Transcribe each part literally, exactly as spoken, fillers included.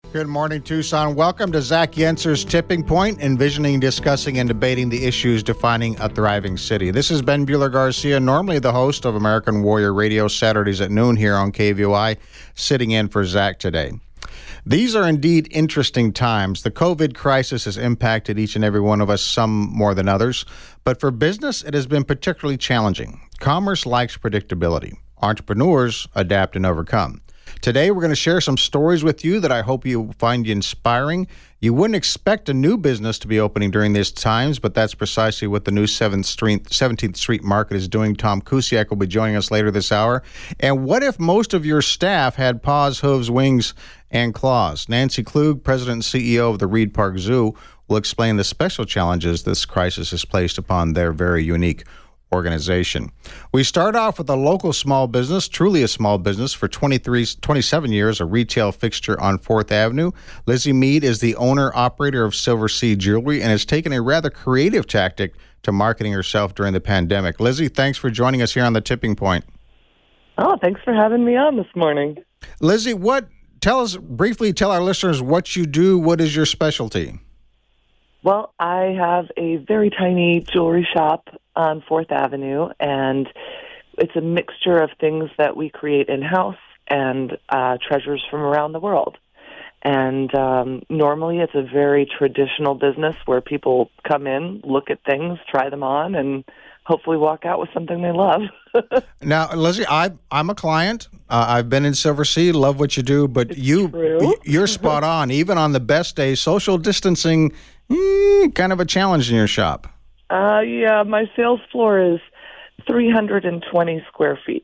Good morning, Tucson. Welcome to Zach Yenser's Tipping Point, envisioning, discussing, and debating the issues defining a thriving city. This is Ben Bueller-Garcia, normally the host of American Warrior Radio, Saturdays at noon here on K V O I, sitting in for Zach today. These are indeed interesting times. The COVID crisis has impacted each and every one of us, some more than others. But for business, it has been particularly challenging. Commerce likes predictability. Entrepreneurs adapt and overcome. Today, we're going to share some stories with you that I hope you find inspiring. You wouldn't expect a new business to be opening during these times, but that's precisely what the new seventeenth Street Market is doing. Tom Kusiak will be joining us later this hour. And what if most of your staff had paws, hooves, wings, and claws? Nancy Klug, President and C E O of the Reed Park Zoo, will explain the special challenges this crisis has placed upon their very unique organization. We start off with a local small business, truly a small business. For twenty-three, twenty-seven years, a retail fixture on fourth Avenue. Lizzie Mead is the owner-operator of Silver Sea Jewelry and has taken a rather creative tactic to marketing herself during the pandemic. Lizzie, thanks for joining us here on The Tipping Point. Oh, thanks for having me on this morning. Lizzie, what? Tell us, briefly tell our listeners what you do. What is your specialty? Well, I have a very tiny jewelry shop on fourth Avenue, and it's a mixture of things that we create in-house and uh, treasures from around the world. And um, normally it's a very traditional business where people come in, look at things, try them on, and hopefully walk out with something they love. Now, Lizzie, I, I'm a client. Uh, I've been in Silver Sea, love what you do, but it's you, true. you're spot on. Even on the best days, social distancing, mm, kind of a challenge in your shop. Uh, yeah, my sales floor is three hundred twenty square feet.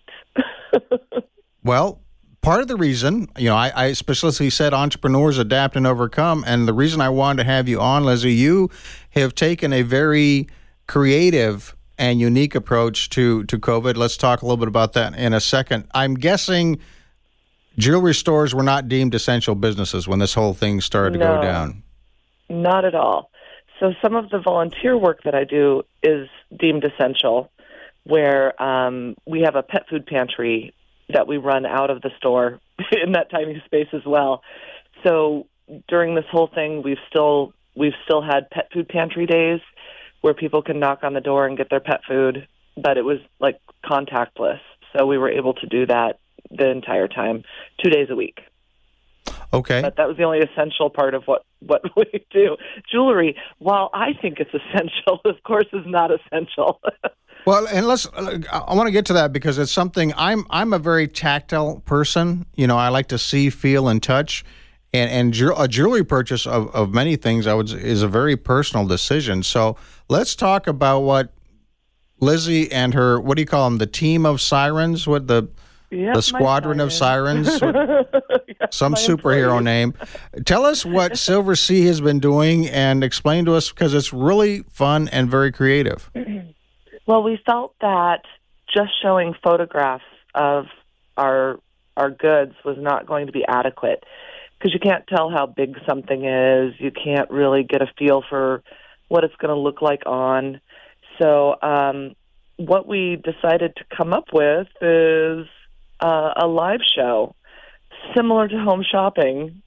Well, part of the reason, you know, I, I specifically said entrepreneurs adapt and overcome, and the reason I wanted to have you on, Lizzie, you have taken a very creative and unique approach to, to COVID. Let's talk a little bit about that in a second. I'm guessing jewelry stores were not deemed essential businesses when this whole thing started to No, go down. Not at all. So some of the volunteer work that I do is deemed essential, where um, we have a pet food pantry that we run out of the store in that tiny space as well. So during this whole thing, we've still we've still had pet food pantry days where people can knock on the door and get their pet food, but it was like contactless. So we were able to do that the entire time, two days a week. Okay. But that was the only essential part of what, what we do. Jewelry, while I think it's essential, of course, is not essential. Well, and let's, I want to get to that because it's something, I'm I'm a very tactile person. You know, I like to see, feel, and touch. And and ju- a jewelry purchase of, of many things I would is a very personal decision. So let's talk about what Lizzie and her, what do you call them, the team of sirens? What the... Yep, the squadron of sirens, Yes, some superhero employees. name. Tell us what Silver Sea has been doing and explain to us, because it's really fun and very creative. Well, we felt that just showing photographs of our our goods was not going to be adequate, because you can't tell how big something is. You can't really get a feel for what it's going to look like on. So um, what we decided to come up with is Uh, a live show similar to home shopping.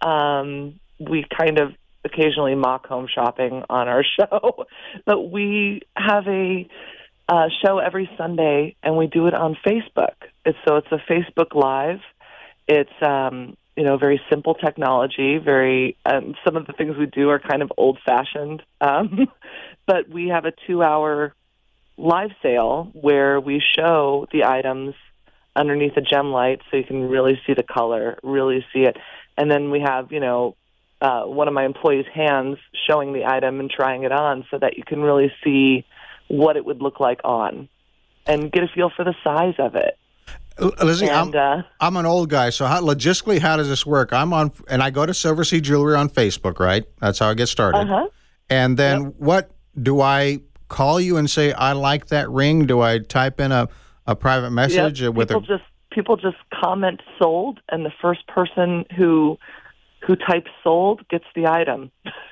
Um, we kind of occasionally mock home shopping on our show, but we have a uh, show every Sunday, and we do it on Facebook. It's, so it's a Facebook Live. It's um, you know very simple technology. Very um, some of the things we do are kind of old-fashioned, um, but we have a two-hour live sale where we show the items underneath a gem light so you can really see the color, really see it. And then we have, you know, uh, one of my employees' hands showing the item and trying it on so that you can really see what it would look like on and get a feel for the size of it. Lizzie, and, I'm, uh, I'm an old guy, so how, logistically, how does this work? I'm on, and I go to Silver Sea Jewelry on Facebook, right? That's how I get started. Uh-huh. And then Yep. what, do I call you and say, I like that ring? Do I type in a A private message Yep. with people a... just people just comment sold, and the first person who who types sold gets the item.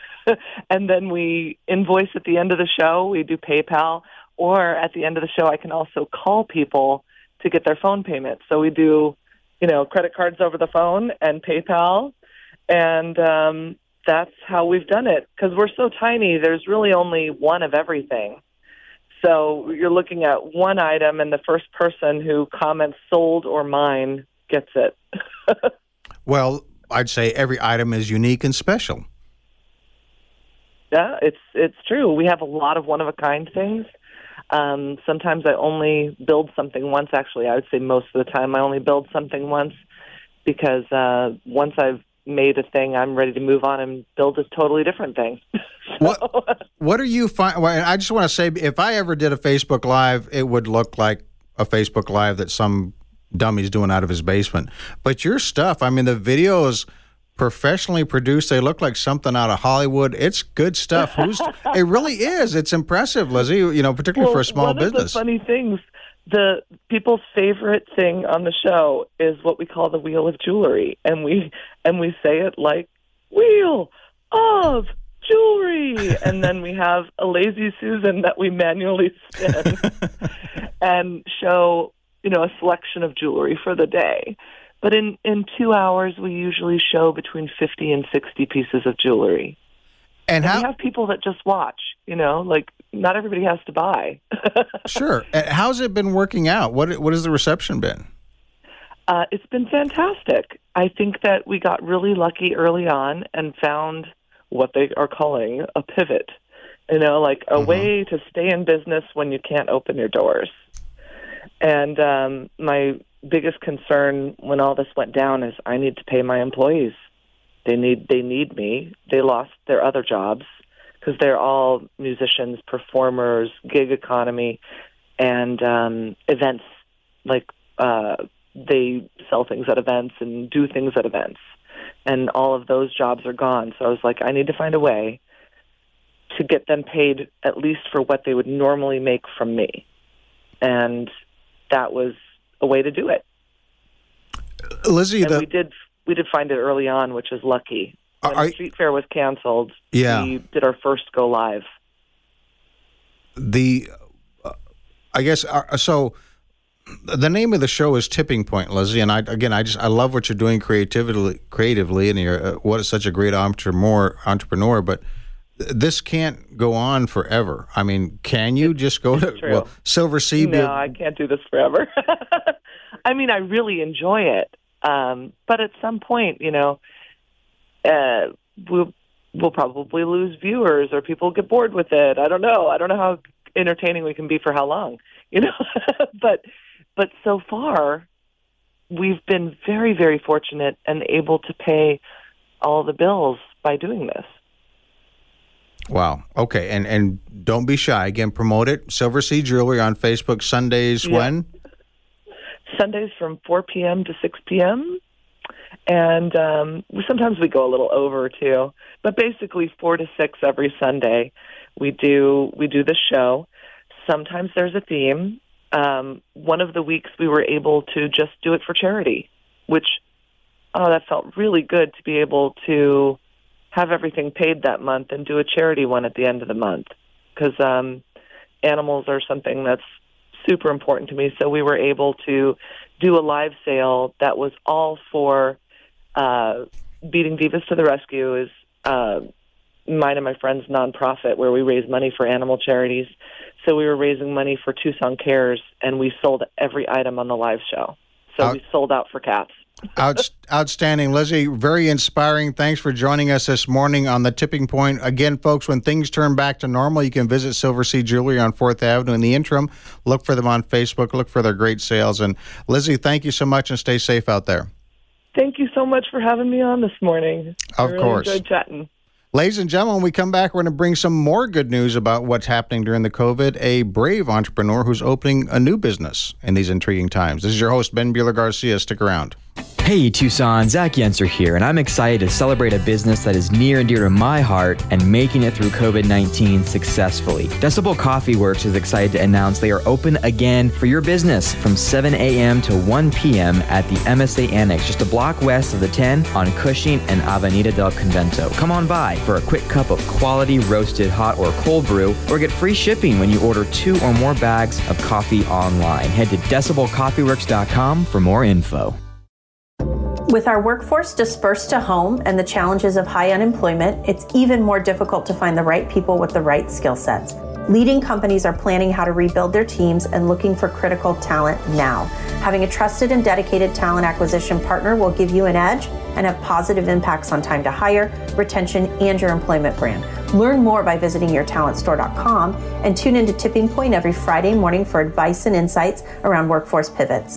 And then we invoice at the end of the show. We do PayPal, or at the end of the show, I can also call people to get their phone payment. So we do, you know, credit cards over the phone and PayPal, And um, that's how we've done it. Because we're so tiny, there's really only one of everything. So you're looking at one item, and the first person who comments sold or mine gets it. Well, I'd say every item is unique and special. Yeah, it's it's true. We have a lot of one-of-a-kind things. Um, sometimes I only build something once. Actually, I would say most of the time I only build something once, because uh, once I've made a thing, I'm ready to move on and build a totally different thing. So. What What are you find? Well, I just want to say, if I ever did a Facebook Live, it would look like a Facebook Live that some dummy's doing out of his basement. But your stuff, I mean, the videos professionally produced. They look like something out of Hollywood. It's good stuff. Who's? It really is. It's impressive, Lizzie. You know, particularly well, for a small one business. One of the funny things, the people's favorite thing on the show is what we call the Wheel of Jewelry, and we and we say it like Wheel of Jewelry, and then we have a lazy Susan that we manually spin and show, you know, a selection of jewelry for the day. But in, in two hours, we usually show between fifty and sixty pieces of jewelry. And, and how, we have people that just watch, you know, like not everybody has to buy. Sure. How's it been working out? What What has the reception been? Uh, it's been fantastic. I think that we got really lucky early on and found what they are calling a pivot, you know, like a mm-hmm. way to stay in business when you can't open your doors. And um, my biggest concern when all this went down is I need to pay my employees. They need they need me. They lost their other jobs because they're all musicians, performers, gig economy, and um, events. Like uh, they sell things at events and do things at events. And all of those jobs are gone. So I was like, I need to find a way to get them paid at least for what they would normally make from me. And that was a way to do it. Lizzie, and the... we did we did find it early on, which is lucky. When Are... the street fair was canceled, yeah. we did our first go live. The, uh, I guess, uh, so... The name of the show is Tipping Point, Lizzie, and I again, I just I love what you're doing creatively, creatively, and you're uh, what is such a great entrepreneur. Entrepreneur, but th- this can't go on forever. I mean, can you just go to well, Silver Sea? No, I can't do this forever. I mean, I really enjoy it, um, but at some point, you know, uh, we'll we'll probably lose viewers, or people get bored with it. I don't know. I don't know how entertaining we can be for how long, you know, but. But so far, we've been very, very fortunate and able to pay all the bills by doing this. Wow. Okay. And and don't be shy. Again, promote it. Silver Sea Jewelry on Facebook, Sundays yeah. when? Sundays from four p.m. to six p.m. And um, sometimes we go a little over, too. But basically four to six every Sunday, we do we do the show. Sometimes there's a theme. Um, one of the weeks we were able to just do it for charity, which, oh, that felt really good to be able to have everything paid that month and do a charity one at the end of the month, because um, animals are something that's super important to me. So we were able to do a live sale that was all for uh, Beating Divas to the Rescue, is uh, mine and my friend's nonprofit where we raise money for animal charities. So we were raising money for Tucson Cares, and we sold every item on the live show. So Out, we sold out for cats. out, outstanding. Lizzie, very inspiring. Thanks for joining us this morning on The Tipping Point. Again, folks, when things turn back to normal, you can visit Silver Sea Jewelry on fourth Avenue. In the interim, look for them on Facebook. Look for their great sales. And Lizzie, thank you so much, and stay safe out there. Thank you so much for having me on this morning. Of I really course. enjoyed chatting. Ladies and gentlemen, when we come back, we're going to bring some more good news about what's happening during the COVID. A brave entrepreneur who's opening a new business in these intriguing times. This is your host, Ben Bueller-Garcia. Stick around. Hey Tucson, Zach Yenser here, and I'm excited to celebrate a business that is near and dear to my heart and making it through COVID nineteen successfully. Decibel Coffee Works is excited to announce they are open again for your business from seven a.m. to one p.m. at the M S A Annex, just a block west of the ten on Cushing and Avenida del Convento. Come on by for a quick cup of quality roasted hot or cold brew, or get free shipping when you order two or more bags of coffee online. Head to decibel coffee works dot com for more info. With our workforce dispersed to home and the challenges of high unemployment, it's even more difficult to find the right people with the right skill sets. Leading companies are planning how to rebuild their teams and looking for critical talent now. Having a trusted and dedicated talent acquisition partner will give you an edge and have positive impacts on time to hire, retention, and your employment brand. Learn more by visiting your talent store dot com and tune into Tipping Point every Friday morning for advice and insights around workforce pivots.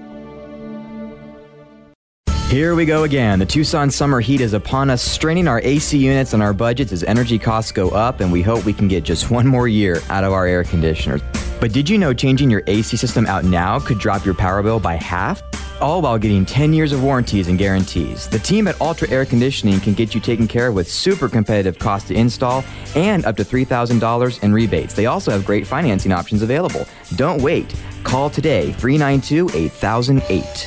Here we go again. The Tucson summer heat is upon us, straining our A C units and our budgets as energy costs go up, and we hope we can get just one more year out of our air conditioners. But did you know changing your A C system out now could drop your power bill by half? All while getting ten years of warranties and guarantees. The team at Ultra Air Conditioning can get you taken care of with super competitive cost to install and up to three thousand dollars in rebates. They also have great financing options available. Don't wait. Call today, three nine two, eight thousand eight.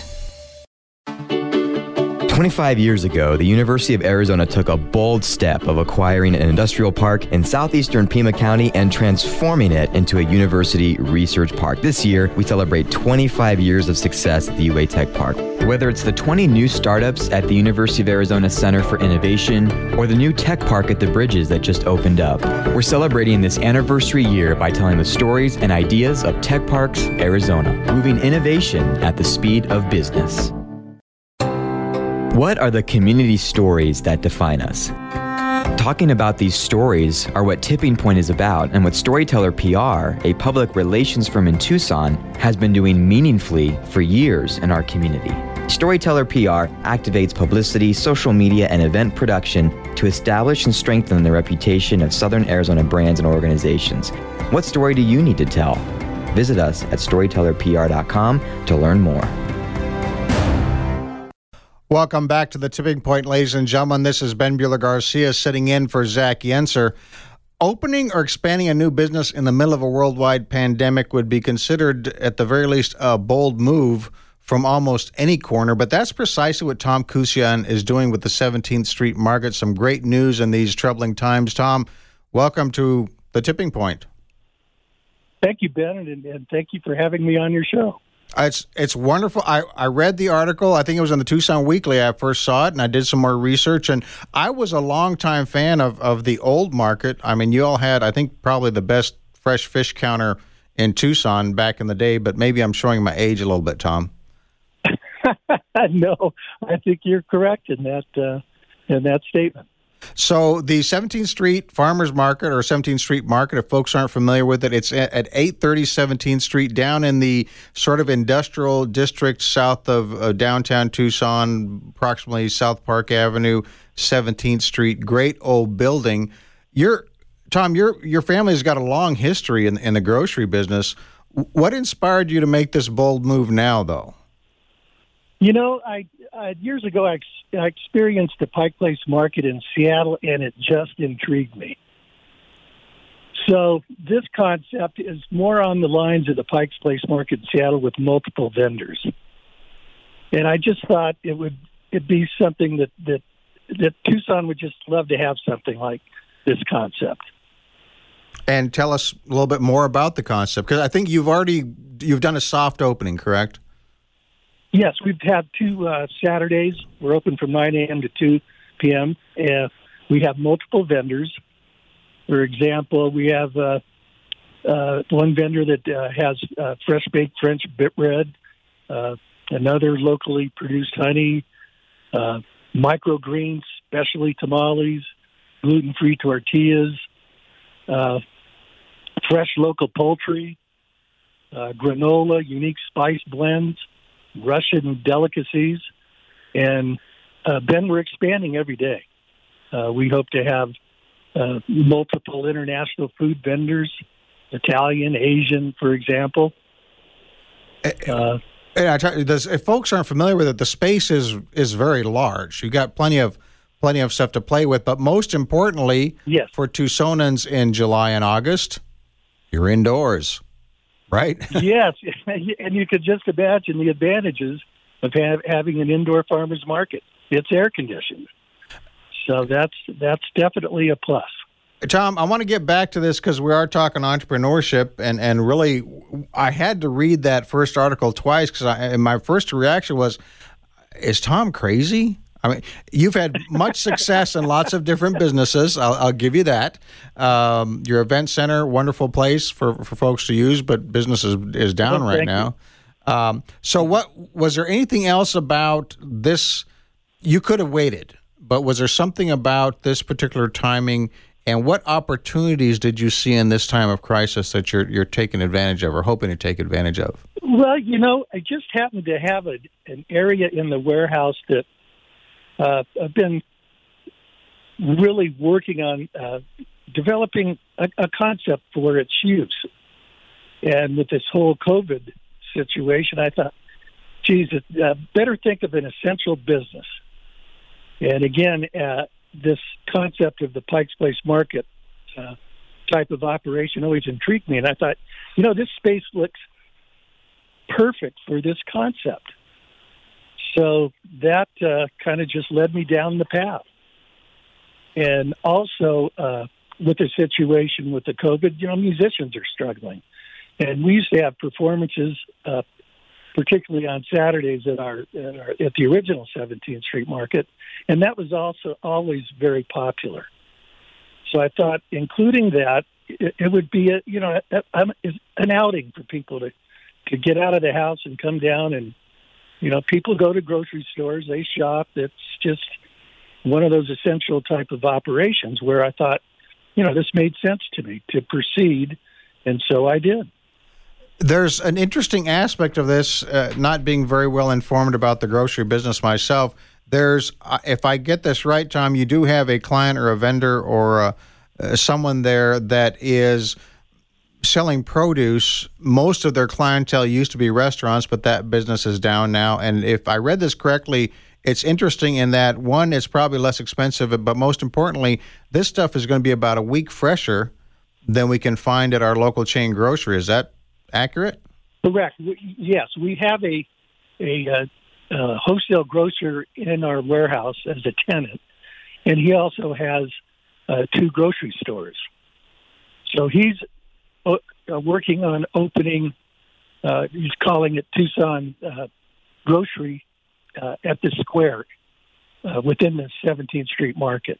twenty-five years ago, the University of Arizona took a bold step of acquiring an industrial park in southeastern Pima County and transforming it into a university research park. This year, we celebrate twenty-five years of success at the U A Tech Park. Whether it's the twenty new startups at the University of Arizona Center for Innovation or the new tech park at the Bridges that just opened up, we're celebrating this anniversary year by telling the stories and ideas of Tech Parks Arizona, moving innovation at the speed of business. What are the community stories that define us? Talking about these stories are what Tipping Point is about, and what Storyteller P R, a public relations firm in Tucson, has been doing meaningfully for years in our community. Storyteller P R activates publicity, social media, and event production to establish and strengthen the reputation of Southern Arizona brands and organizations. What story do you need to tell? Visit us at storyteller P R dot com to learn more. Welcome back to the Tipping Point, ladies and gentlemen. This is Ben Buehler-Garcia sitting in for Zach Yenser. Opening or expanding a new business in the middle of a worldwide pandemic would be considered, at the very least, a bold move from almost any corner, but that's precisely what Tom Kusian is doing with the seventeenth Street Market. Some great news in these troubling times. Tom, welcome to the Tipping Point. Thank you, Ben, and, and thank you for having me on your show. It's it's wonderful. I, I read the article. I think it was in the Tucson Weekly. I first saw it, and I did some more research. And I was a longtime fan of, of the old market. I mean, you all had, I think, probably the best fresh fish counter in Tucson back in the day, but maybe I'm showing my age a little bit, Tom. No, I think you're correct in that uh, in that statement. So the seventeenth Street Farmers Market, or seventeenth Street Market, if folks aren't familiar with it, it's at eight thirty seventeenth Street, down in the sort of industrial district south of uh, downtown Tucson, approximately South Park Avenue, seventeenth Street. Great old building. Your Tom, your your family has got a long history in, in the grocery business. What inspired you to make this bold move now, though? You know, I uh, years ago I, ex- I experienced the Pike Place Market in Seattle, and it just intrigued me. So this concept is more on the lines of the Pike Place Market in Seattle with multiple vendors, and I just thought it would it be something that that that Tucson would just love to have something like this concept. And tell us a little bit more about the concept, because I think you've already you've done a soft opening, correct? Yes, we've had two uh, Saturdays. We're open from nine a.m. to two p.m. Uh, we have multiple vendors. For example, we have uh, uh, one vendor that uh, has uh, fresh-baked French bit bread, uh, another locally produced honey, uh, microgreens, specialty tamales, gluten-free tortillas, uh, fresh local poultry, uh, granola, unique spice blends, Russian delicacies, and uh, Ben, we're expanding every day. Uh, we hope to have uh, multiple international food vendors, Italian, Asian, for example. Uh, and I try, does, if folks aren't familiar with it, the space is is very large. You got plenty of plenty of stuff to play with, but most importantly, yes, for Tucsonans in July and August, you're indoors. Right? Yes, and you could just imagine the advantages of ha- having an indoor farmers market. It's air conditioned, so that's that's definitely a plus. Tom, I want to get back to this because we are talking entrepreneurship, and, and really, I had to read that first article twice because my first reaction was, is Tom crazy? I mean, you've had much success in lots of different businesses. I'll, I'll give you that. Um, your event center, wonderful place for, for folks to use, but business is, is down well, right now. Um, so what was there anything else about this? You could have waited, but was there something about this particular timing, and what opportunities did you see in this time of crisis that you're you're taking advantage of or hoping to take advantage of? Well, you know, I just happened to have a, an area in the warehouse that uh, I've been really working on uh, developing a, a concept for its use. And with this whole COVID situation, I thought, geez, uh, better think of an essential business. And again, uh, this concept of the Pike's Place Market uh, type of operation always intrigued me. And I thought, you know, this space looks perfect for this concept. So that uh, kind of just led me down the path. And also, uh, with the situation with the COVID, you know, musicians are struggling. And we used to have performances, uh, particularly on Saturdays at our, at our at the original seventeenth Street Market, and that was also always very popular. So I thought, including that, it, it would be a you know a, a, an outing for people to to get out of the house and come down, and you know people go to grocery stores, they shop. It's just one of those essential type of operations where I thought, you know, this made sense to me to proceed, and so I did. There's an interesting aspect of this, uh, not being very well informed about the grocery business myself. There's, uh, if I get this right, Tom, you do have a client or a vendor or a, uh, someone there that is selling produce. Most of their clientele used to be restaurants, but that business is down now. And if I read this correctly, it's interesting in that, one, it's probably less expensive, but most importantly, this stuff is going to be about a week fresher than we can find at our local chain grocery. Is that accurate? Correct. Yes, we have a a uh, uh, wholesale grocer in our warehouse as a tenant, and he also has uh, two grocery stores. So he's uh, working on opening. Uh, he's calling it Tucson uh, Grocery uh, at the Square uh, within the seventeenth Street Market.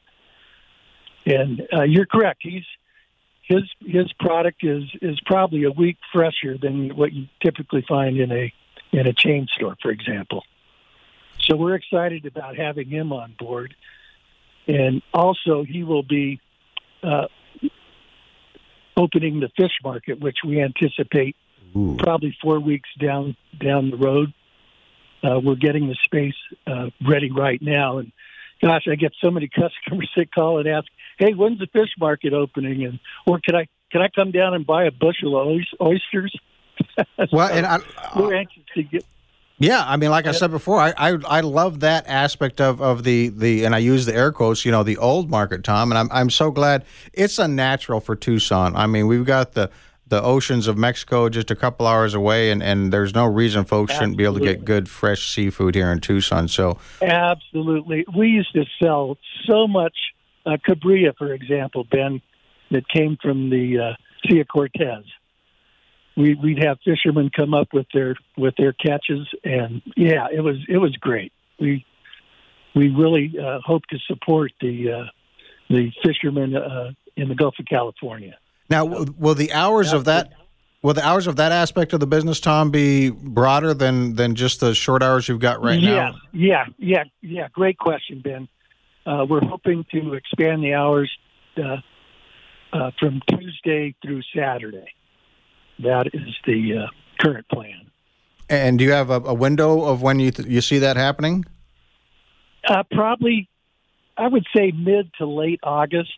And uh, you're correct. He's His his product is, is probably a week fresher than what you typically find in a in a chain store, for example. So we're excited about having him on board, and also he will be uh, opening the fish market, which we anticipate Ooh. probably four weeks down down the road. Uh, we're getting the space uh, ready right now, and gosh, I get so many customers that call and ask, "Hey, when's the fish market opening?" And or can I can I come down and buy a bushel of oysters? Well, so and I, we're anxious to get. Yeah, I mean, like I said before, I, I I love that aspect of, of the, the and I use the air quotes, you know, the old market, Tom, and I'm I'm so glad it's unnatural for Tucson. I mean, we've got the the oceans of Mexico just a couple hours away, and, and there's no reason folks Absolutely. shouldn't be able to get good fresh seafood here in Tucson. So Absolutely, we used to sell so much uh, Cabiria, for example, Ben, that came from the uh, Sea of Cortez. We, we'd have fishermen come up with their with their catches, and yeah, it was it was great. We we really uh, hope to support the uh, the fishermen uh, in the Gulf of California. Now, will the hours of that will the hours of that aspect of the business, Tom, be broader than, than just the short hours you've got right yeah, now? Yeah, yeah, yeah. Great question, Ben. Uh, we're hoping to expand the hours uh, uh, from Tuesday through Saturday. That is the uh, current plan. And do you have a, a window of when you th- you see that happening? Uh, probably, I would say mid to late August.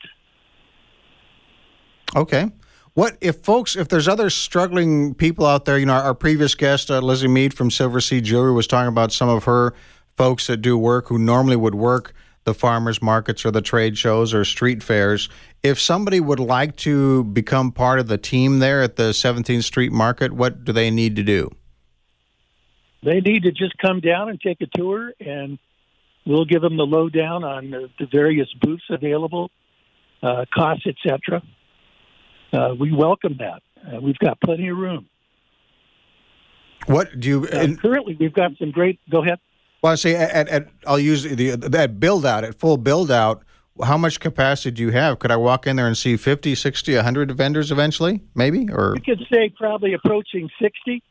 Okay. What if folks, if there's other struggling people out there, you know, our, our previous guest, uh, Lizzie Mead from Silver Sea Jewelry, was talking about some of her folks that do work who normally would work the farmers markets or the trade shows or street fairs. If somebody would like to become part of the team there at the seventeenth Street Market, what do they need to do? They need to just come down and take a tour, and we'll give them the lowdown on the, the various booths available, uh, costs, et cetera. Uh, we welcome that. Uh, we've got plenty of room. What do you... Uh, currently, we've got some great... Go ahead. Well, I say at, at I'll use the that build out at full build out. How much capacity do you have? Could I walk in there and see fifty, sixty, one hundred vendors eventually, maybe? Or we could say probably approaching sixty.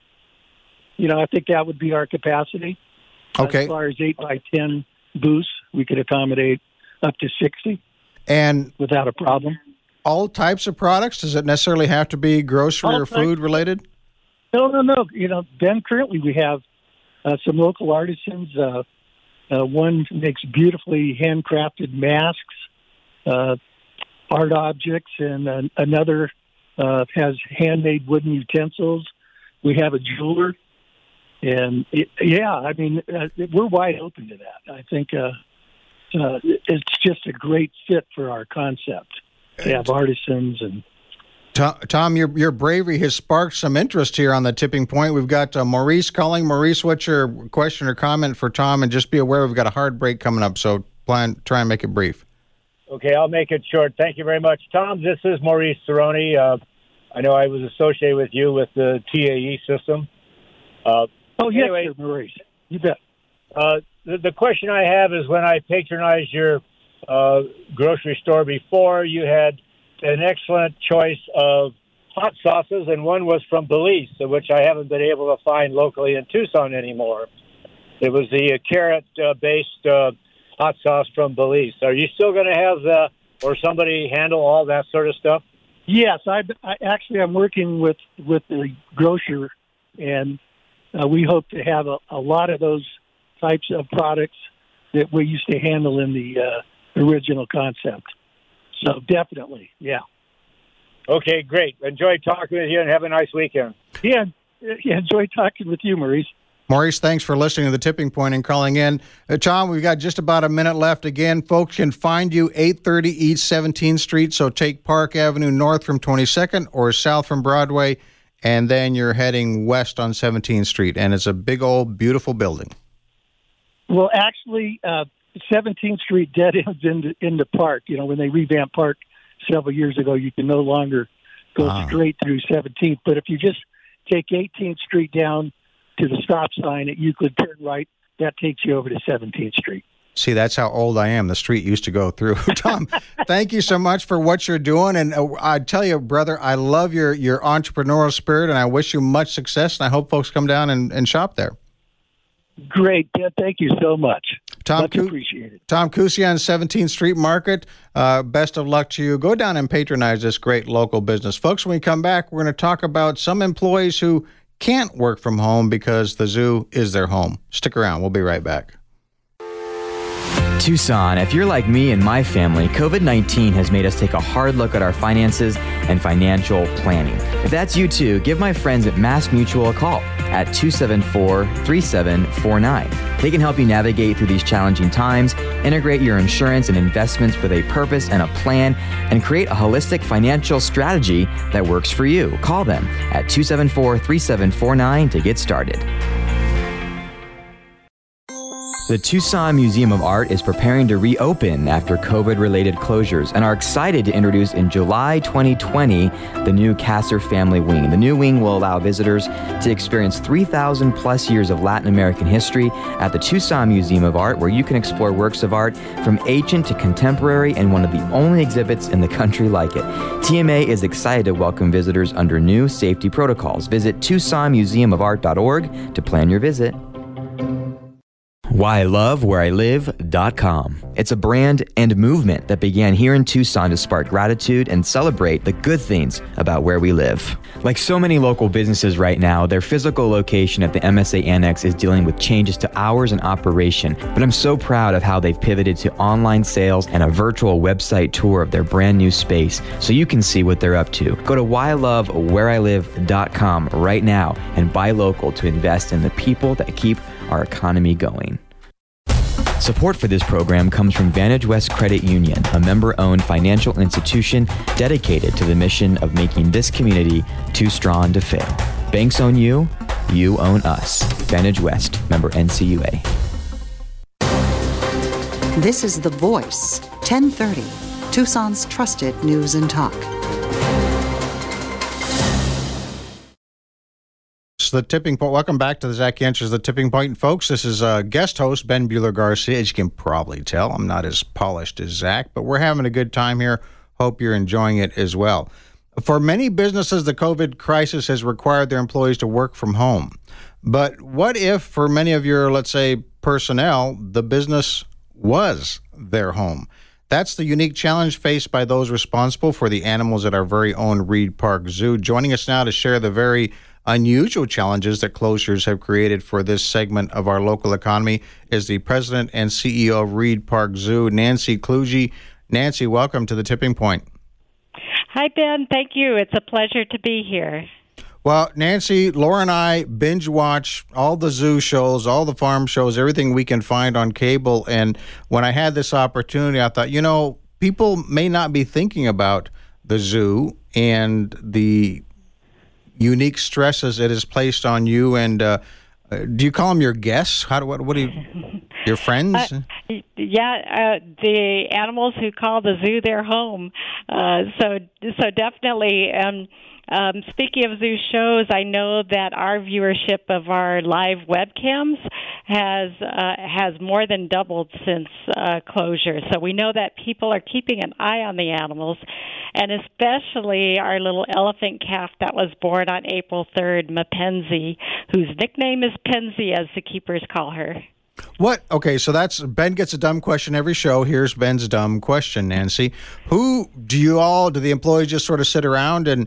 You know, I think that would be our capacity. Okay. As far as eight by ten booths, we could accommodate up to sixty, and without a problem. All types of products? Does it necessarily have to be grocery all or food types. related? No, no, no. You know, Ben, currently we have uh, some local artisans. Uh, uh, one makes beautifully handcrafted masks, uh, art objects, and uh, another uh, has handmade wooden utensils. We have a jeweler. And, it, yeah, I mean, uh, we're wide open to that. I think uh, uh, it's just a great fit for our concept to have artisans and Tom, Tom, your your bravery has sparked some interest here on the Tipping Point. We've got uh, Maurice calling. Maurice, what's your question or comment for Tom? And just be aware we've got a hard break coming up, so plan try and make it brief. Okay, I'll make it short. Thank you very much. Tom, this is Maurice Cerrone. Uh, I know I was associated with you with the T A E system. Uh, oh, yes, anyway, sir, Maurice. You bet. Uh, the, the question I have is when I patronized your uh, grocery store before, you had an excellent choice of hot sauces, and one was from Belize, which I haven't been able to find locally in Tucson anymore. It was the uh, carrot-based uh, hot sauce from Belize. Are you still going to have the, or somebody handle all that sort of stuff? Yes, I, I actually I'm working with, with the grocer, and uh, we hope to have a, a lot of those types of products that we used to handle in the uh, original concept. So definitely, yeah. Okay, great. Enjoy talking with you and have a nice weekend. Yeah, yeah enjoy talking with you, Maurice. Maurice, thanks for listening to The Tipping Point and calling in. Uh, Tom, we've got just about a minute left. Again, folks can find you eight thirty East seventeenth Street, so take Park Avenue north from twenty-second or south from Broadway, and then you're heading west on seventeenth Street, and it's a big old beautiful building. Well, actually, uh, seventeenth Street dead ends into, into Park. You know, when they revamped Park several years ago, you can no longer go ah. straight through seventeenth. But if you just take eighteenth Street down to the stop sign at Euclid, turn right, that takes you over to seventeenth Street. See, that's how old I am. The street used to go through. Tom, thank you so much for what you're doing. And uh, I tell you, brother, I love your, your entrepreneurial spirit, and I wish you much success, and I hope folks come down and, and shop there. Great, Dan. Thank you so much. Tom much Ku- appreciated. Tom Kusian, seventeenth Street Market. Uh, best of luck to you. Go down and patronize this great local business. Folks, when we come back, we're going to talk about some employees who can't work from home because the zoo is their home. Stick around. We'll be right back. Tucson, if you're like me and my family, COVID nineteen has made us take a hard look at our finances and financial planning. If that's you too, give my friends at Mass Mutual a call at two seven four, three seven four nine. They can help you navigate through these challenging times, integrate your insurance and investments with a purpose and a plan, and create a holistic financial strategy that works for you. Call them at two seven four, three seven four nine to get started. The Tucson Museum of Art is preparing to reopen after COVID-related closures and are excited to introduce in July twenty twenty the new Kasser Family Wing. The new wing will allow visitors to experience three thousand plus years of Latin American history at the Tucson Museum of Art, where you can explore works of art from ancient to contemporary and one of the only exhibits in the country like it. T M A is excited to welcome visitors under new safety protocols. Visit tucson museum of art dot org to plan your visit. why I love where I live dot com. It's a brand and movement that began here in Tucson to spark gratitude and celebrate the good things about where we live. Like so many local businesses right now, their physical location at the M S A Annex is dealing with changes to hours and operation, but I'm so proud of how they've pivoted to online sales and a virtual website tour of their brand new space so you can see what they're up to. Go to why I love where I live dot com right now and buy local to invest in the people that keep our economy going. Support for this program comes from Vantage West Credit Union, a member-owned financial institution dedicated to the mission of making this community too strong to fail. Banks own you, you own us. Vantage West, member N C U A. This is The Voice, ten thirty, Tucson's trusted news and talk. It's the Tipping Point. Welcome back to the Zach Answers, the Tipping Point. And folks, this is uh, guest host Ben Buehler-Garcia. As you can probably tell, I'm not as polished as Zach, but we're having a good time here. Hope you're enjoying it as well. For many businesses, the COVID crisis has required their employees to work from home. But what if, for many of your, let's say, personnel, the business was their home? That's the unique challenge faced by those responsible for the animals at our very own Reed Park Zoo. Joining us now to share the very unusual challenges that closures have created for this segment of our local economy is the president and C E O of Reed Park Zoo, Nancy Kluge. Nancy, welcome to the Tipping Point. Hi, Ben. Thank you. It's a pleasure to be here. Well, Nancy, Laura and I binge watch all the zoo shows, all the farm shows, everything we can find on cable. And when I had this opportunity, I thought, you know, people may not be thinking about the zoo and the unique stresses it has placed on you. And uh, do you call them your guests? How do what? What do you? Your friends? Uh, yeah, uh, the animals who call the zoo their home. Uh, so, so definitely. Um, Um, speaking of zoo shows, I know that our viewership of our live webcams has uh, has more than doubled since uh, closure. So we know that people are keeping an eye on the animals, and especially our little elephant calf that was born on April third, Mackenzie, whose nickname is Penzie, as the keepers call her. What? Okay, so that's Ben gets a dumb question every show. Here's Ben's dumb question, Nancy. Who do you all, do the employees just sort of sit around and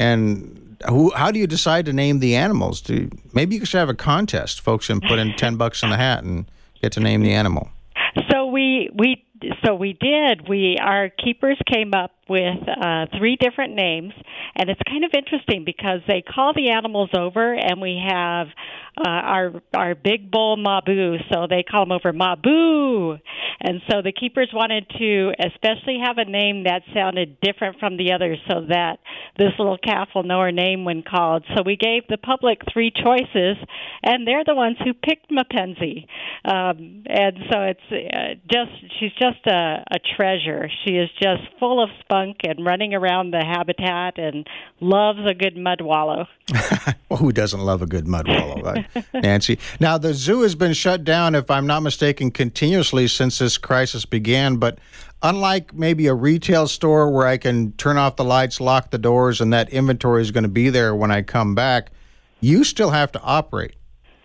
And who? How do you decide to name the animals? Do you, maybe you should have a contest. Folks can put in ten bucks in the hat and get to name the animal. So we we so we did. We our keepers came up with uh, three different names, and it's kind of interesting because they call the animals over, and we have uh, our our big bull Mabu, so they call him over Mabu, and so the keepers wanted to especially have a name that sounded different from the others, so that this little calf will know her name when called. So we gave the public three choices, and they're the ones who picked Mackenzie, um, and so it's uh, just she's just a, a treasure. She is just full of spunk and running around the habitat and loves a good mud wallow. Well, who doesn't love a good mud wallow, right, Nancy? Now, the zoo has been shut down, if I'm not mistaken, continuously since this crisis began. But unlike maybe a retail store where I can turn off the lights, lock the doors, and that inventory is going to be there when I come back, you still have to operate.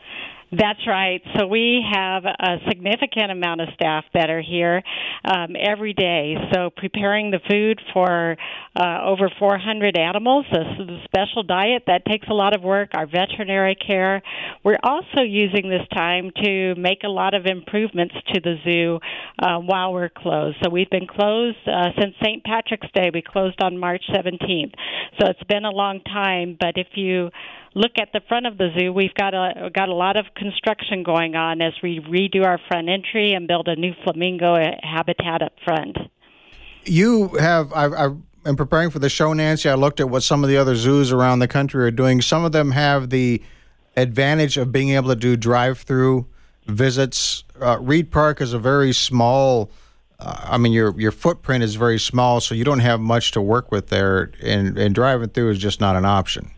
That's right. So we have a significant amount of staff that are here um, every day. So preparing the food for uh, over four hundred animals, this is a special diet that takes a lot of work, our veterinary care. We're also using this time to make a lot of improvements to the zoo uh, while we're closed. So we've been closed uh, since Saint Patrick's Day. We closed on March seventeenth. So it's been a long time, but if you look at the front of the zoo, we've got a got a lot of construction going on as we redo our front entry and build a new flamingo habitat up front. You have, I've, I've in preparing for the show, Nancy, I looked at what some of the other zoos around the country are doing. Some of them have the advantage of being able to do drive-through visits. Uh, Reed Park is a very small, uh, I mean, your your footprint is very small, so you don't have much to work with there, and, and driving through is just not an option.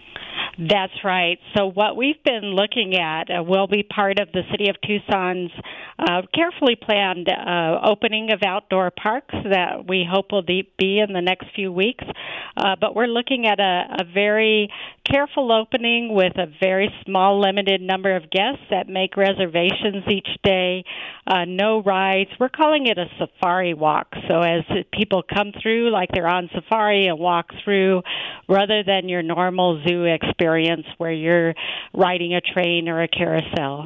That's right. So what we've been looking at uh, will be part of the City of Tucson's uh, carefully planned uh, opening of outdoor parks that we hope will be in the next few weeks. Uh, but we're looking at a, a very careful opening with a very small, limited number of guests that make reservations each day, uh, no rides. We're calling it a safari walk. So as people come through like they're on safari and walk through, rather than your normal zoo experience where you're riding a train or a carousel.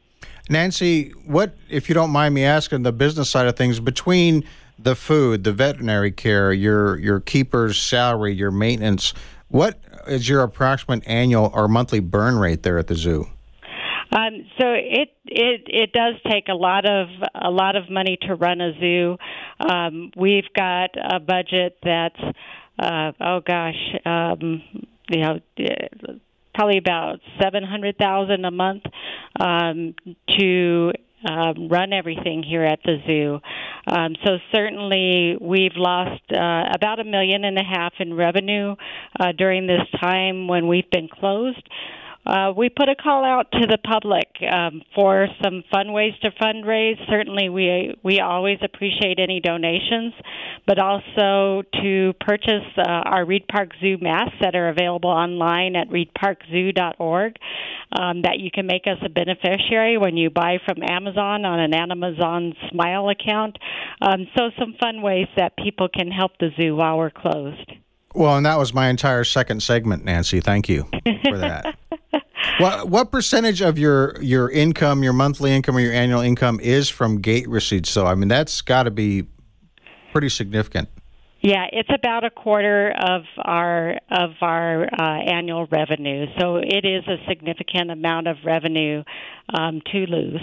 Nancy, what, if you don't mind me asking, the business side of things, between the food, the veterinary care, your your keeper's salary, your maintenance, what is your approximate annual or monthly burn rate there at the zoo? Um, so it it it does take a lot of a lot of money to run a zoo. Um, we've got a budget that's uh, oh gosh. Um, you know, probably about seven hundred thousand a month um, to um, run everything here at the zoo. Um, so certainly we've lost uh, about a million and a half in revenue uh, during this time when we've been closed. Uh, we put a call out to the public um, for some fun ways to fundraise. Certainly, we we always appreciate any donations, but also to purchase uh, our Reed Park Zoo masks that are available online at reed park zoo dot org. Um, that you can make us a beneficiary when you buy from Amazon on an Amazon Smile account. Um, so, some fun ways that people can help the zoo while we're closed. Well, and that was my entire second segment, Nancy. Thank you for that. What what percentage of your your income, your monthly income or your annual income is from gate receipts? So, I mean, that's got to be pretty significant. Yeah, it's about a quarter of our of our uh, annual revenue. So it is a significant amount of revenue um, to lose.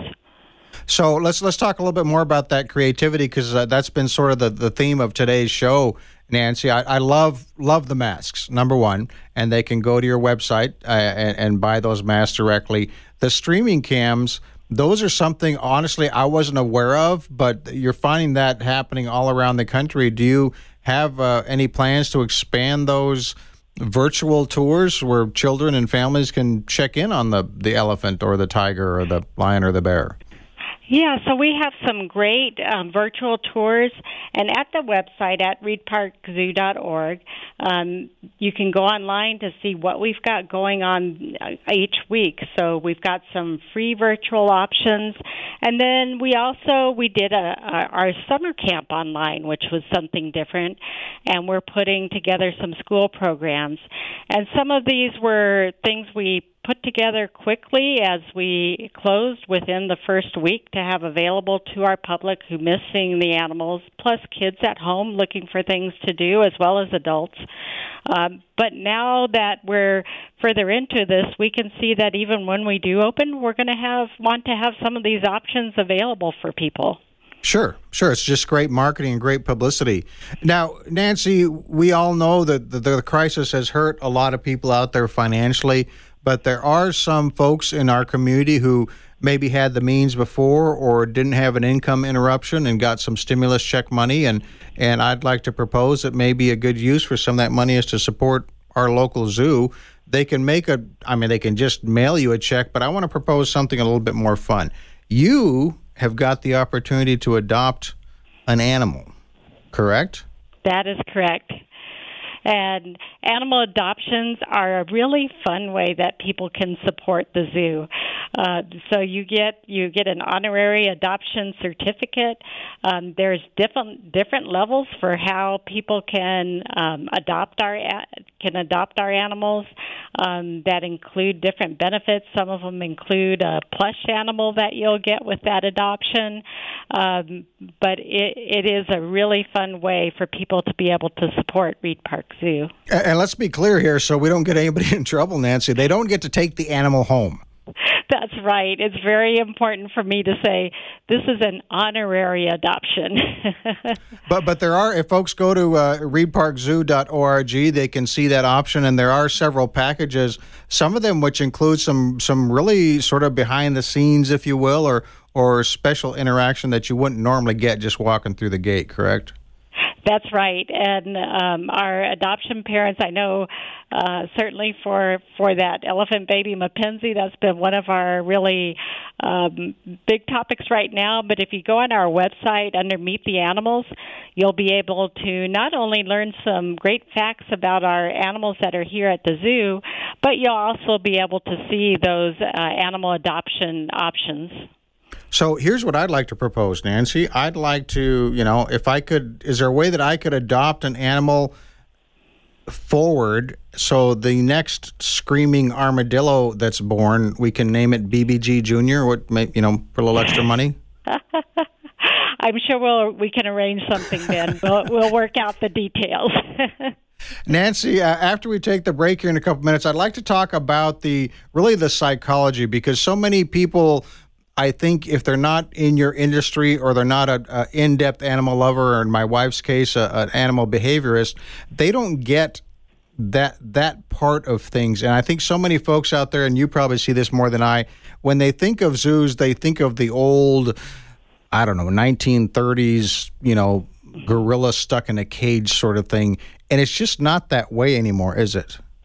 So let's let's talk a little bit more about that creativity, because uh, that's been sort of the, the theme of today's show, Nancy. I, I love love the masks, number one, and they can go to your website uh, and, and buy those masks directly. The streaming cams, those are something, honestly, I wasn't aware of, but you're finding that happening all around the country. Do you have uh, any plans to expand those virtual tours where children and families can check in on the, the elephant or the tiger or the lion or the bear? Yeah, so we have some great um, virtual tours, and at the website at reed park zoo dot org, um, you can go online to see what we've got going on each week. So we've got some free virtual options, and then we also we did a, a our summer camp online, which was something different, and we're putting together some school programs, and some of these were things we put together quickly as we closed within the first week to have available to our public who miss seeing the animals, plus kids at home looking for things to do, as well as adults. Um, but now that we're further into this, we can see that even when we do open, we're going to have want to have some of these options available for people. Sure, sure. It's just great marketing and great publicity. Now, Nancy, we all know that the, the crisis has hurt a lot of people out there financially, but there are some folks in our community who maybe had the means before or didn't have an income interruption and got some stimulus check money. And, and I'd like to propose that maybe a good use for some of that money is to support our local zoo. They can make a, I mean, they can just mail you a check, but I want to propose something a little bit more fun. You have got the opportunity to adopt an animal, correct? That is correct. And animal adoptions are a really fun way that people can support the zoo. Uh, so you get you get an honorary adoption certificate. Um, there's different different levels for how people can um, adopt our can adopt our animals. Um, that include different benefits. Some of them include a plush animal that you'll get with that adoption. Um, but it, it is a really fun way for people to be able to support Reed Park Zoo. And let's be clear here so we don't get anybody in trouble, Nancy. They don't get to take the animal home. That's right. It's very important for me to say this is an honorary adoption. but but there are, if folks go to uh, reed park zoo dot org, they can see that option, and there are several packages, some of them which include some some really sort of behind the scenes, if you will, or or special interaction that you wouldn't normally get just walking through the gate, correct? That's right, and um, our adoption parents, I know uh, certainly for for that elephant baby Mackenzie, that's been one of our really um, big topics right now. But if you go on our website under Meet the Animals, you'll be able to not only learn some great facts about our animals that are here at the zoo, but you'll also be able to see those uh, animal adoption options. So here's what I'd like to propose, Nancy. I'd like to, you know, if I could, is there a way that I could adopt an animal forward so the next screaming armadillo that's born, we can name it B B G Junior, what, you know, for a little extra money? I'm sure we'll, we can arrange something then. We'll, we'll work out the details. Nancy, uh, after we take the break here in a couple minutes, I'd like to talk about the, really the psychology, because so many people, I think if they're not in your industry or they're not an a in-depth animal lover, or in my wife's case, a, an animal behaviorist, they don't get that that part of things. And I think so many folks out there, and you probably see this more than I, when they think of zoos, they think of the old, I don't know, nineteen thirties, you know, gorilla stuck in a cage sort of thing. And it's just not that way anymore, is it?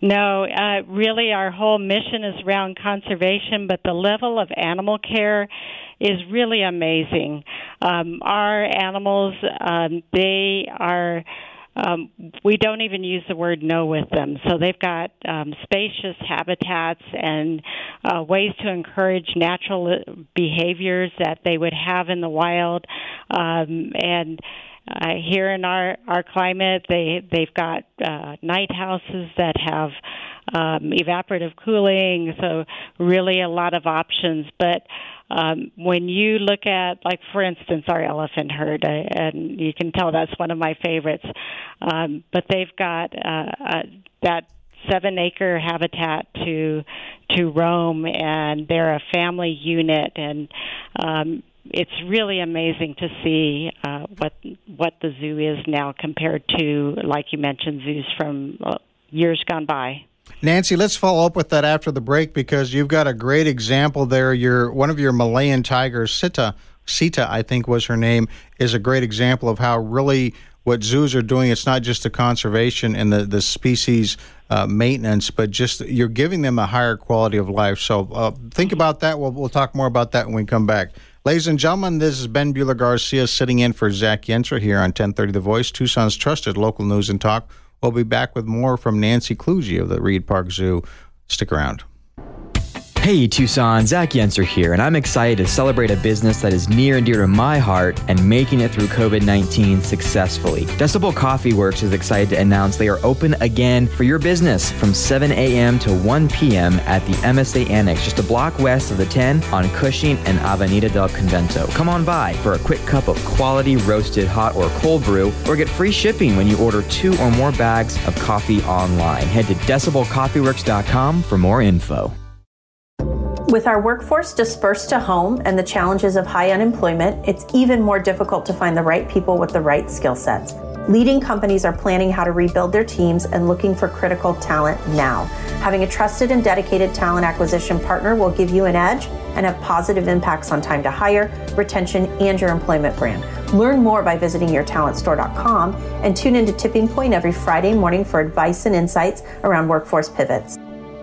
No, uh, really our whole mission is around conservation, but the level of animal care is really amazing. Um, our animals, um, they are... Um, we don't even use the word no with them. So they've got um, spacious habitats and uh, ways to encourage natural behaviors that they would have in the wild. Um, and uh, here in our, our climate, they, they've got uh, night houses that have um, evaporative cooling, so really a lot of options. But Um, when you look at, like, for instance, our elephant herd, uh, and you can tell that's one of my favorites, um, but they've got uh, uh, that seven-acre habitat to to roam, and they're a family unit, and um, it's really amazing to see uh, what what the zoo is now compared to, like you mentioned, zoos from uh, years gone by. Nancy, let's follow up with that after the break, because you've got a great example there. Your one of your Malayan tigers, Sita, Sita, I think was her name, is a great example of how really what zoos are doing. It's not just the conservation and the, the species uh, maintenance, but just you're giving them a higher quality of life. So uh, think about that. We'll, we'll talk more about that when we come back. Ladies and gentlemen, this is Ben Buehler-Garcia sitting in for Zach Yenser here on ten thirty The Voice, Tucson's trusted local news and talk. We'll be back with more from Nancy Kluge of the Reed Park Zoo. Stick around. Hey Tucson, Zach Yenser here, and I'm excited to celebrate a business that is near and dear to my heart and making it through COVID nineteen successfully. Decibel Coffee Works is excited to announce they are open again for your business from seven a.m. to one p.m. at the M S A Annex, just a block west of the ten on Cushing and Avenida del Convento. Come on by for a quick cup of quality roasted hot or cold brew, or get free shipping when you order two or more bags of coffee online. Head to decibel coffee works dot com for more info. With our workforce dispersed to home and the challenges of high unemployment, it's even more difficult to find the right people with the right skill sets. Leading companies are planning how to rebuild their teams and looking for critical talent now. Having a trusted and dedicated talent acquisition partner will give you an edge and have positive impacts on time to hire, retention, and your employment brand. Learn more by visiting your talent store dot com and tune into Tipping Point every Friday morning for advice and insights around workforce pivots.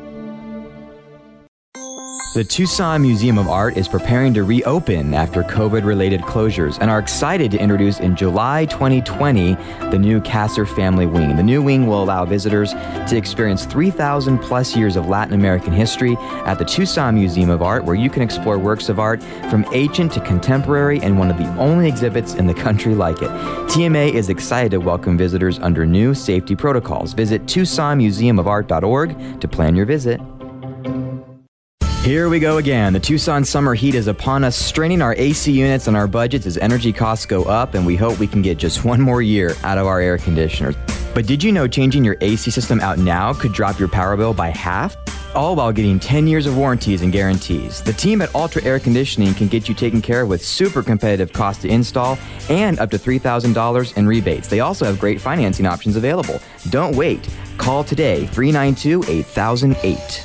The Tucson Museum of Art is preparing to reopen after COVID-related closures and are excited to introduce in July twenty twenty the new Kasser Family Wing. The new wing will allow visitors to experience three thousand plus years of Latin American history at the Tucson Museum of Art, where you can explore works of art from ancient to contemporary and one of the only exhibits in the country like it. T M A is excited to welcome visitors under new safety protocols. Visit tucson museum of art dot org to plan your visit. Here we go again. The Tucson summer heat is upon us, straining our A C units and our budgets as energy costs go up, and we hope we can get just one more year out of our air conditioners. But did you know changing your A C system out now could drop your power bill by half? All while getting ten years of warranties and guarantees. The team at Ultra Air Conditioning can get you taken care of with super competitive cost to install and up to three thousand dollars in rebates. They also have great financing options available. Don't wait. Call today, three nine two, eight thousand eight.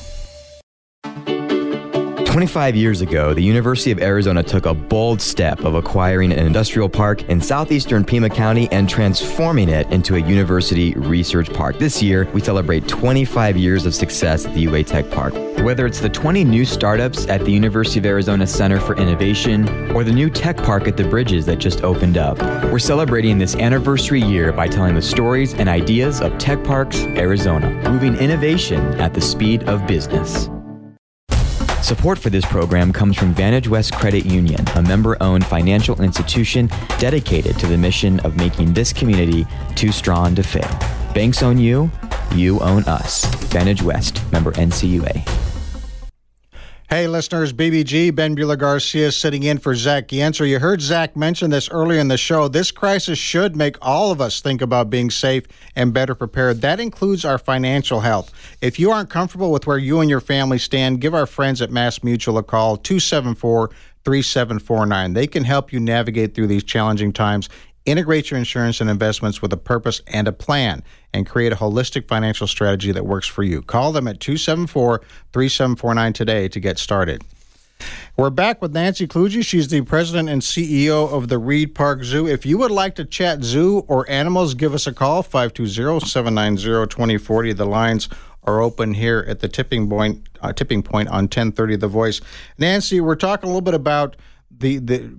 twenty-five years ago, the University of Arizona took a bold step of acquiring an industrial park in southeastern Pima County and transforming it into a university research park. This year, we celebrate twenty-five years of success at the U A Tech Park. Whether it's the twenty new startups at the University of Arizona Center for Innovation or the new tech park at the Bridges that just opened up, we're celebrating this anniversary year by telling the stories and ideas of Tech Parks Arizona, moving innovation at the speed of business. Support for this program comes from Vantage West Credit Union, a member-owned financial institution dedicated to the mission of making this community too strong to fail. Banks own you, you own us. Vantage West, member N C U A. Hey, listeners, B B G, Ben Buehler-Garcia sitting in for Zach Yenser. You heard Zach mention this earlier in the show. This crisis should make all of us think about being safe and better prepared. That includes our financial health. If you aren't comfortable with where you and your family stand, give our friends at Mass Mutual a call, two seven four, three seven four nine. They can help you navigate through these challenging times. Integrate your insurance and investments with a purpose and a plan, and create a holistic financial strategy that works for you. Call them at two seven four, three seven four nine today to get started. We're back with Nancy Kluge. She's the president and C E O of the Reed Park Zoo. If you would like to chat zoo or animals, give us a call, five two zero, seven nine zero, two zero four zero. The lines are open here at the tipping point, uh, tipping point on ten thirty The Voice. Nancy, we're talking a little bit about the the.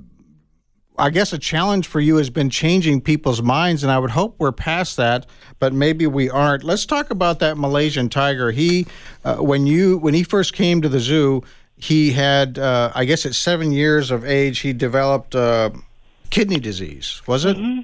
I guess a challenge for you has been changing people's minds, and I would hope we're past that, but maybe we aren't. Let's talk about that Malaysian tiger. He, uh, when you when he first came to the zoo, he had, uh, I guess, at seven years of age, he developed uh, kidney disease. Was it? Mm-hmm.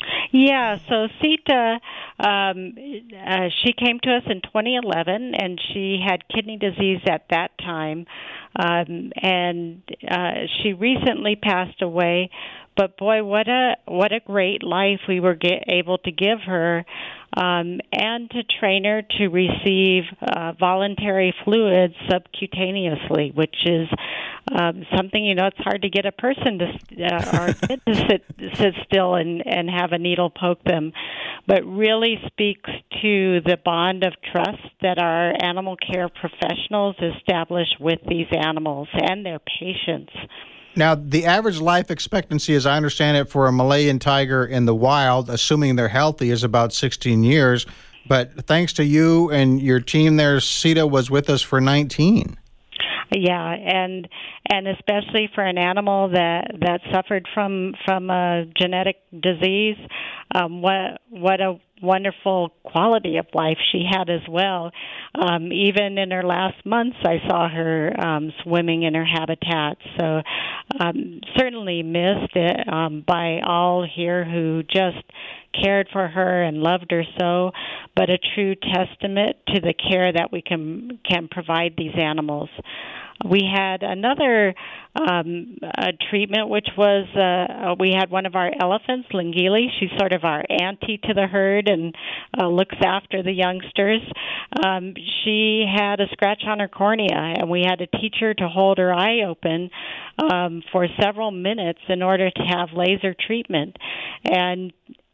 Yeah. So Sita, um, uh, she came to us in twenty eleven, and she had kidney disease at that time, um, and uh, she recently passed away. But boy, what a what a great life we were get, able to give her, um, and to train her to receive uh, voluntary fluids subcutaneously, which is um, something, you know, it's hard to get a person to uh, or a kid to sit sit still and, and have a needle poke them, but really speaks to the bond of trust that our animal care professionals establish with these animals and their patients. Now, the average life expectancy, as I understand it, for a Malayan tiger in the wild, assuming they're healthy, is about sixteen years. But thanks to you and your team there, Sita was with us for nineteen. Yeah, and and especially for an animal that, that suffered from from a genetic disease, um, what what a wonderful quality of life she had as well. Um, even in her last months, I saw her um, swimming in her habitat. So um, certainly missed it um, by all here who just cared for her and loved her so, but a true testament to the care that we can can provide these animals. We had another um, uh, treatment, which was uh, we had one of our elephants, Lingili. She's sort of our auntie to the herd and uh, looks after the youngsters. Um, she had a scratch on her cornea, and we had to teach her to hold her eye open um, for several minutes in order to have laser treatment. And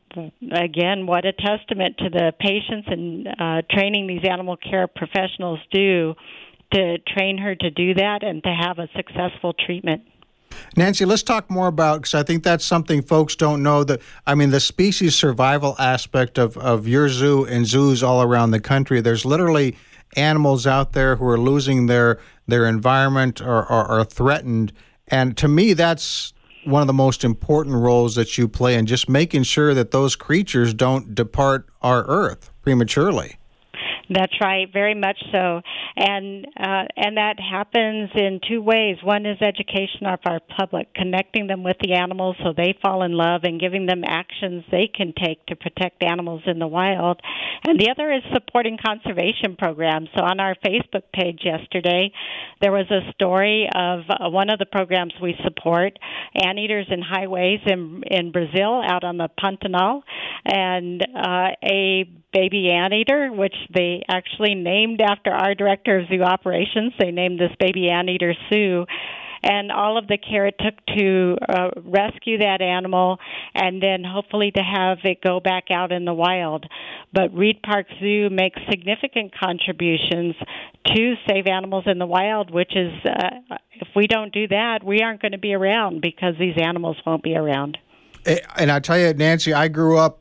again, what a testament to the patients and uh, training these animal care professionals do to train her to do that and to have a successful treatment. Nancy, let's talk more about, because I think that's something folks don't know. That I mean, the species survival aspect of, of your zoo and zoos all around the country. There's literally animals out there who are losing their their environment or are threatened. And to me, that's one of the most important roles that you play in just making sure that those creatures don't depart our earth prematurely. That's right, very much so. And uh, and that happens in two ways. One is education of our public, connecting them with the animals so they fall in love and giving them actions they can take to protect animals in the wild. And the other is supporting conservation programs. So on our Facebook page yesterday, there was a story of uh, one of the programs we support, Anteaters in Highways in, in Brazil, out on the Pantanal, and uh, a baby anteater, which they actually named after our director of zoo operations. They named this baby anteater Sue. And all of the care it took to uh, rescue that animal and then hopefully to have it go back out in the wild. But Reed Park Zoo makes significant contributions to save animals in the wild, which is, uh, if we don't do that, we aren't going to be around because these animals won't be around. And I tell you, Nancy, I grew up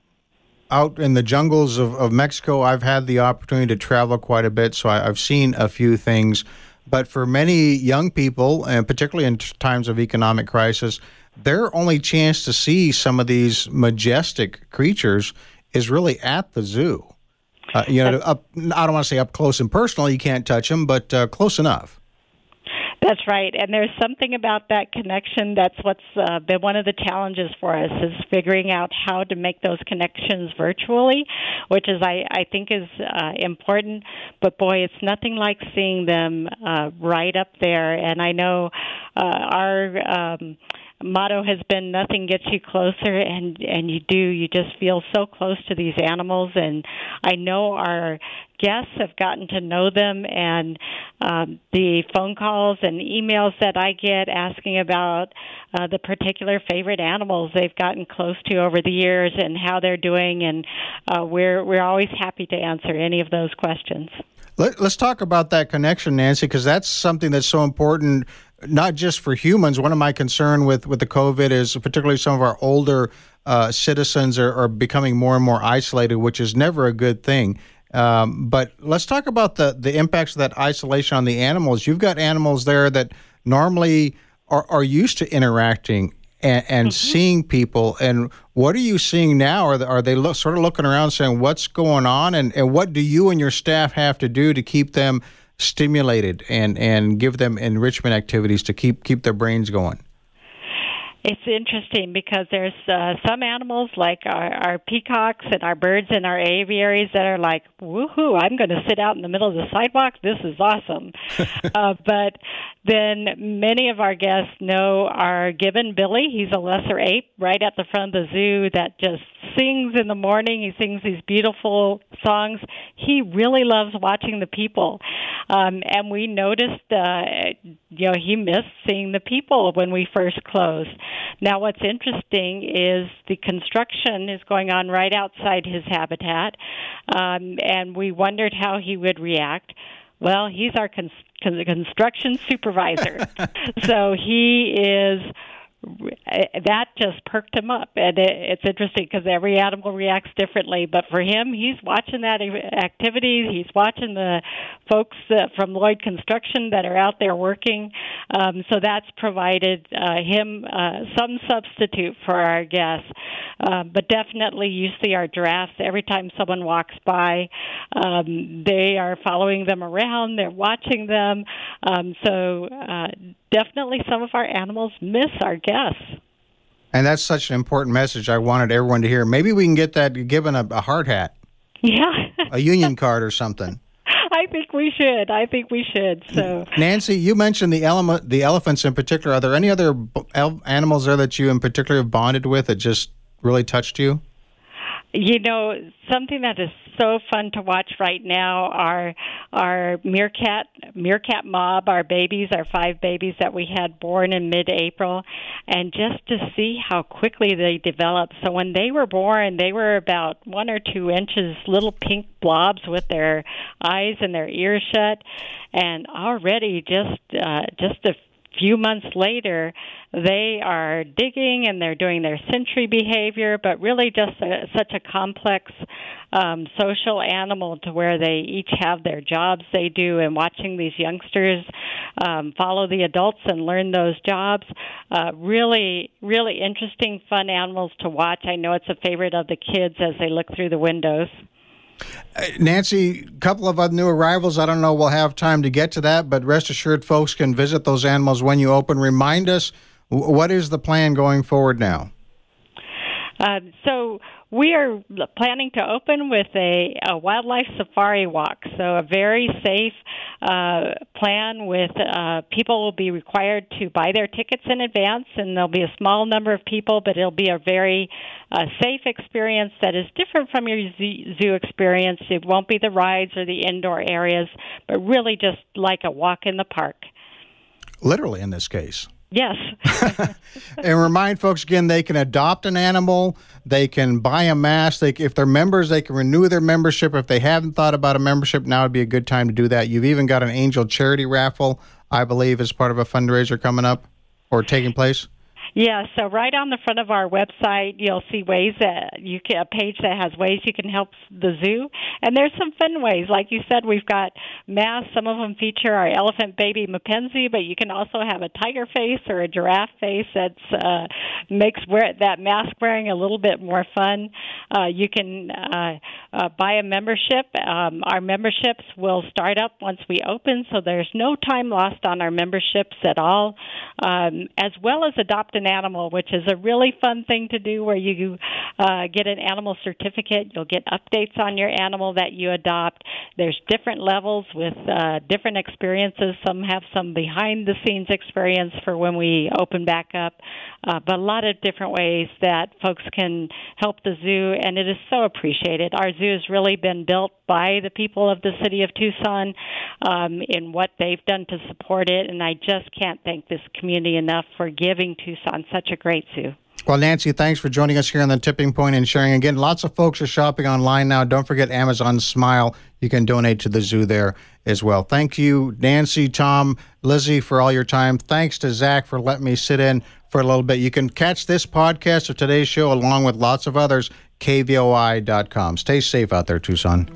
out in the jungles of, of Mexico. I've had the opportunity to travel quite a bit, so I, I've seen a few things. But for many young people, and particularly in times of economic crisis, their only chance to see some of these majestic creatures is really at the zoo. Uh, you know, up, I don't want to say up close and personal, you can't touch them, but uh, close enough. That's right, and there's something about that connection that's what's uh, been one of the challenges for us is figuring out how to make those connections virtually, which is I, I think is uh, important. But boy, it's nothing like seeing them uh, right up there. And I know uh, our um, motto has been nothing gets you closer, and, and you do. You just feel so close to these animals, and I know our guests have gotten to know them, and um, the phone calls and emails that I get asking about uh, the particular favorite animals they've gotten close to over the years and how they're doing, and uh, we're we're always happy to answer any of those questions. Let, let's talk about that connection, Nancy, because that's something that's so important, not just for humans. One of my concern with, with the COVID is particularly some of our older uh, citizens are, are becoming more and more isolated, which is never a good thing. Um, but let's talk about the, the impacts of that isolation on the animals. You've got animals there that normally are, are used to interacting and, and mm-hmm. seeing people. And what are you seeing now? Are they, are they look, sort of looking around saying, what's going on? And, and what do you and your staff have to do to keep them stimulated and, and give them enrichment activities to keep keep their brains going? It's interesting because there's uh, some animals like our, our peacocks and our birds in our aviaries that are like, woohoo, I'm going to sit out in the middle of the sidewalk. This is awesome. uh, but then many of our guests know our gibbon, Billy. He's a lesser ape right at the front of the zoo that just sings in the morning. He sings these beautiful songs. He really loves watching the people. Um, and we noticed, uh, you know, he missed seeing the people when we first closed. Now, what's interesting is the construction is going on right outside his habitat, um, and we wondered how he would react. Well, he's our con- con- construction supervisor, so he is. That just perked him up, and it, it's interesting because every animal reacts differently. But for him, he's watching that activity. He's watching the folks uh, from Lloyd Construction that are out there working. Um, so that's provided uh, him uh, some substitute for our guests. Uh, but definitely, you see our giraffes every time someone walks by. Um, they are following them around. They're watching them. Um, so uh, definitely, some of our animals miss our guests. And that's such an important message I wanted everyone to hear. Maybe we can get that given a, a hard hat. Yeah. A union card or something. I think we should. I think we should. So, Nancy, you mentioned the ele- the elephants in particular. Are there any other b- animals there that you in particular have bonded with that just really touched you? You know, something that is so fun to watch right now are our meerkat meerkat mob, our babies, our five babies that we had born in mid-April, and just to see how quickly they develop. So when they were born, they were about one or two inches, little pink blobs with their eyes and their ears shut, and already just uh, just a few months later, they are digging and they're doing their sentry behavior, but really just a, such a complex um, social animal to where they each have their jobs they do, and watching these youngsters um, follow the adults and learn those jobs. Uh, really, really interesting, fun animals to watch. I know it's a favorite of the kids as they look through the windows. Nancy, a couple of new arrivals. I don't know we'll have time to get to that, but rest assured folks can visit those animals when you open. Remind us, what is the plan going forward now? Uh, so we are planning to open with a, a wildlife safari walk, so a very safe uh, plan with uh, people will be required to buy their tickets in advance, and there'll be a small number of people, but it'll be a very uh, safe experience that is different from your zoo experience. It won't be the rides or the indoor areas, but really just like a walk in the park. Literally in this case. Yes. And remind folks again, they can adopt an animal, they can buy a mask, they, if they're members, they can renew their membership. If they haven't thought about a membership, now would be a good time to do that. You've even got an Angel charity raffle, I believe, as part of a fundraiser coming up or taking place. Yeah, so right on the front of our website, you'll see ways that you can, a page that has ways you can help the zoo. And there's some fun ways. Like you said, we've got masks. Some of them feature our elephant baby Mackenzie, but you can also have a tiger face or a giraffe face that uh, makes wear, that mask wearing a little bit more fun. Uh, you can uh, uh, buy a membership. Um, our memberships will start up once we open, so there's no time lost on our memberships at all, um, as well as adopt an animal, which is a really fun thing to do, where you uh, get an animal certificate. You'll get updates on your animal that you adopt. There's different levels with uh, different experiences. Some have some behind-the-scenes experience for when we open back up, uh, but a lot of different ways that folks can help the zoo, and it is so appreciated. Our zoo has really been built by the people of the city of Tucson um, in what they've done to support it, and I just can't thank this community enough for giving Tucson such a great zoo. Well, Nancy, thanks for joining us here on The Tipping Point and sharing. Again, lots of folks are shopping online now. Don't forget Amazon Smile. You can donate to the zoo there as well. Thank you, Nancy, Tom, Lizzie, for all your time. Thanks to Zach for letting me sit in for a little bit. You can catch this podcast of today's show along with lots of others, K V O I dot com. Stay safe out there, Tucson.